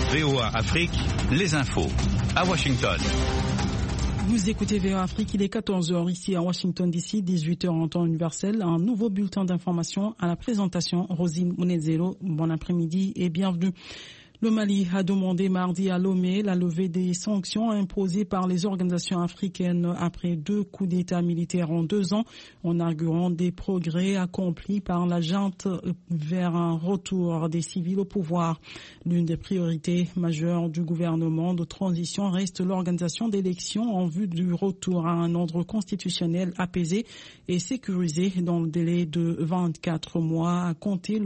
VOA Afrique, les infos. À Washington. Vous écoutez VOA Afrique, il est 14h ici à Washington DC, 18h en temps universel. Un nouveau bulletin d'information à la présentation. Rosine Munezero, bon après-midi et bienvenue. Le Mali a demandé mardi à Lomé la levée des sanctions imposées par les organisations africaines après 2 coups d'État militaires en 2 ans, en arguant des progrès accomplis par la junte vers un retour des civils au pouvoir. L'une des priorités majeures du gouvernement de transition reste l'organisation d'élections en vue du retour à un ordre constitutionnel apaisé et sécurisé dans le délai de 24 mois à compter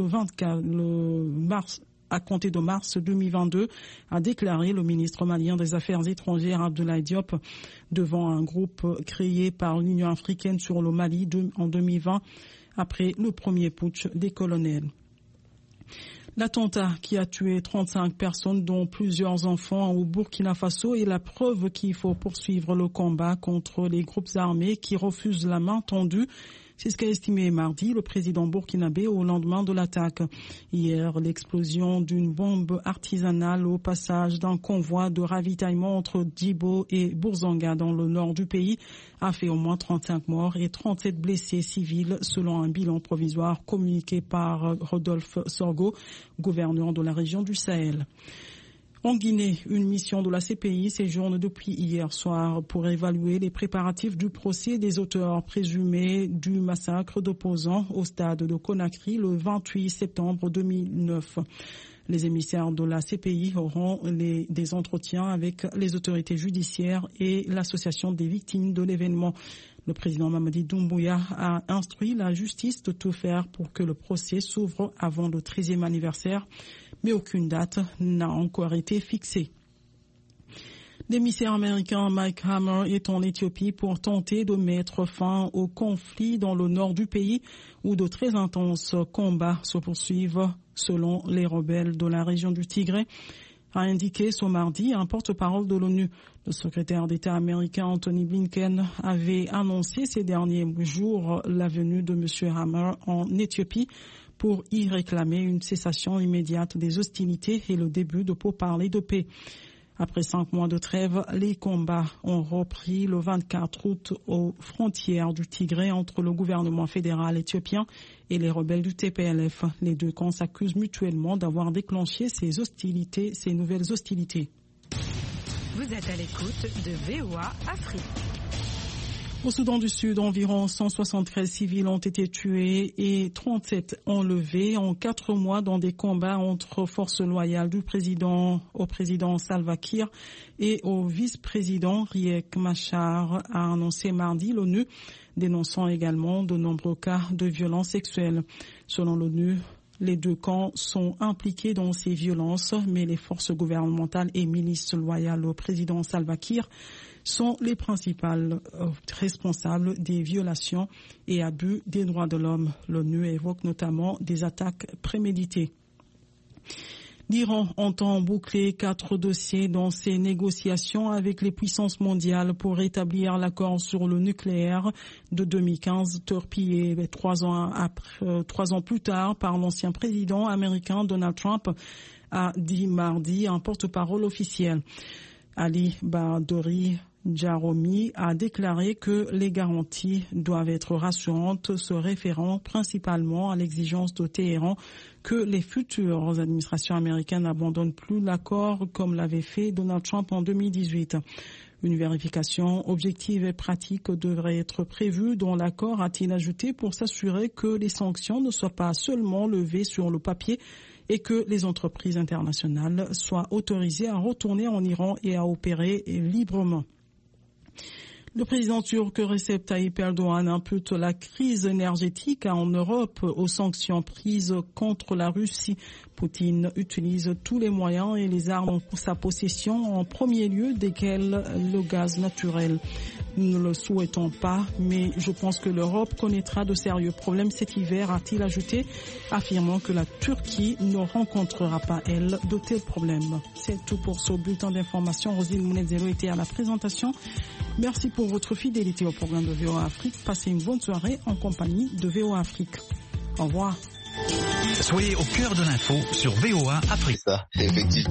à compter de mars 2022, a déclaré le ministre malien des Affaires étrangères Abdoulaye Diop devant un groupe créé par l'Union africaine sur le Mali en 2020 après le premier putsch des colonels. L'attentat qui a tué 35 personnes, dont plusieurs enfants au Burkina Faso, est la preuve qu'il faut poursuivre le combat contre les groupes armés qui refusent la main tendue. C'est ce qu'a estimé mardi le président burkinabé au lendemain de l'attaque. Hier, l'explosion d'une bombe artisanale au passage d'un convoi de ravitaillement entre Djibo et Bourzanga dans le nord du pays a fait au moins 35 morts et 37 blessés civils selon un bilan provisoire communiqué par Rodolphe Sorgo, gouverneur de la région du Sahel. En Guinée, une mission de la CPI séjourne depuis hier soir pour évaluer les préparatifs du procès des auteurs présumés du massacre d'opposants au stade de Conakry le 28 septembre 2009. Les émissaires de la CPI auront des entretiens avec les autorités judiciaires et l'association des victimes de l'événement. Le président Mamadi Doumbouya a instruit la justice de tout faire pour que le procès s'ouvre avant le 13e anniversaire, mais aucune date n'a encore été fixée. L'émissaire américain Mike Hammer est en Éthiopie pour tenter de mettre fin au conflit dans le nord du pays où de très intenses combats se poursuivent selon les rebelles de la région du Tigré, a indiqué ce mardi un porte-parole de l'ONU. Le secrétaire d'État américain Anthony Blinken avait annoncé ces derniers jours la venue de M. Hammer en Éthiopie pour y réclamer une cessation immédiate des hostilités et le début de pourparlers de paix. Après 5 mois de trêve, les combats ont repris le 24 août aux frontières du Tigré entre le gouvernement fédéral éthiopien et les rebelles du TPLF. Les deux camps s'accusent mutuellement d'avoir déclenché ces nouvelles hostilités. Vous êtes à l'écoute de VOA Afrique. Au Soudan du Sud, environ 173 civils ont été tués et 37 enlevés en 4 mois dans des combats entre forces loyales du président Salva Kiir et au vice-président Riek Machar, a annoncé mardi l'ONU, dénonçant également de nombreux cas de violences sexuelles. Selon l'ONU, les deux camps sont impliqués dans ces violences, mais les forces gouvernementales et milices loyales au président Salva Kiir sont les principales responsables des violations et abus des droits de l'homme. L'ONU évoque notamment des attaques préméditées. L'Iran entend boucler 4 dossiers dans ses négociations avec les puissances mondiales pour établir l'accord sur le nucléaire de 2015, torpillé 3 ans plus tard par l'ancien président américain Donald Trump, a dit mardi un porte-parole officiel. Ali Bahdori Jahromi a déclaré que les garanties doivent être rassurantes, se référant principalement à l'exigence de Téhéran que les futures administrations américaines n'abandonnent plus l'accord comme l'avait fait Donald Trump en 2018. Une vérification objective et pratique devrait être prévue dans l'accord, a-t-il ajouté, pour s'assurer que les sanctions ne soient pas seulement levées sur le papier et que les entreprises internationales soient autorisées à retourner en Iran et à opérer librement. Le président turc Recep Tayyip Erdogan impute la crise énergétique en Europe aux sanctions prises contre la Russie. Poutine utilise tous les moyens et les armes pour sa possession, en premier lieu desquels le gaz naturel. Nous ne le souhaitons pas, mais je pense que l'Europe connaîtra de sérieux problèmes cet hiver, a-t-il ajouté, affirmant que la Turquie ne rencontrera pas, elle, de tels problèmes. C'est tout pour ce bulletin d'information. Rosine Munezero était à la présentation. Merci pour votre fidélité au programme de VOA Afrique. Passez une bonne soirée en compagnie de VOA Afrique. Au revoir. Soyez au cœur de l'info sur VOA Afrique. Ça, effectivement.